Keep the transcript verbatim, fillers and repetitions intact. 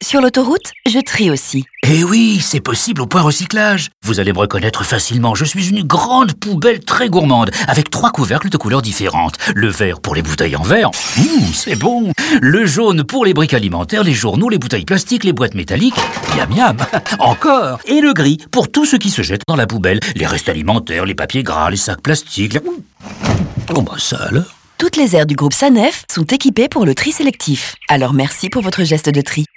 Sur l'autoroute, je trie aussi. Eh oui, c'est possible au point recyclage. Vous allez me reconnaître facilement, je suis une grande poubelle très gourmande, avec trois couvercles de couleurs différentes. Le vert pour les bouteilles en verre, mmh, c'est bon. Le jaune pour les briques alimentaires, les journaux, les bouteilles plastiques, les boîtes métalliques, miam miam, encore. Et le gris pour tout ce qui se jette dans la poubelle, les restes alimentaires, les papiers gras, les sacs plastiques. Les... Oh bah ça alors. Toutes les aires du groupe Sanef sont équipées pour le tri sélectif. Alors merci pour votre geste de tri.